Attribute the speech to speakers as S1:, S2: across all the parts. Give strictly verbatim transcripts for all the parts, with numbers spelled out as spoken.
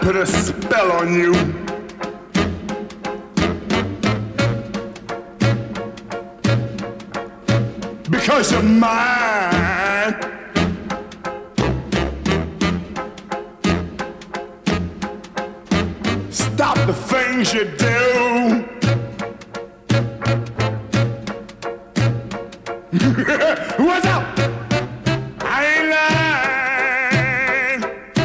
S1: put a spell on you. Because you're mine. Stop the things you do. What's up? I ain't lying.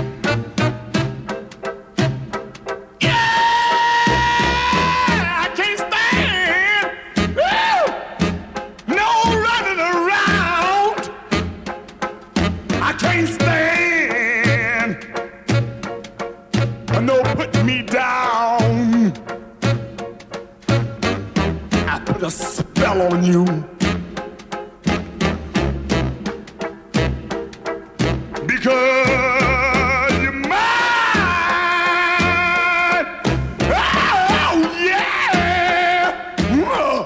S1: Yeah, I can't stand. Woo! No running around. I can't stand. No putting me down. I put a spell on you. Because you're mine. Oh, yeah. Whoa.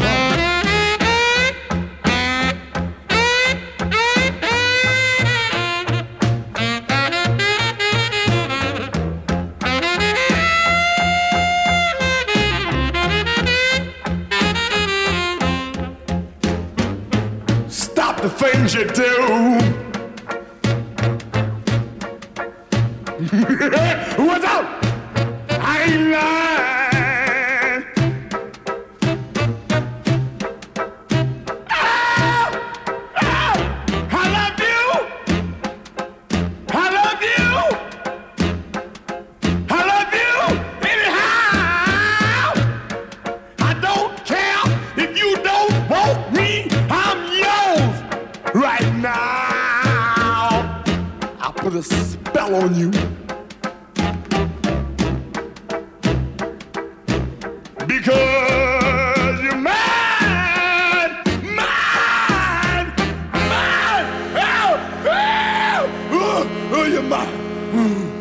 S1: Stop the things you do. What's up? I ain't lying. Oh, oh, I love you. I love you. I love you anyhow. I don't care if you don't want me. I'm yours right now. I put a spell on you. Because you're mine, mine, mine. Oh, oh, oh, oh, you're mine.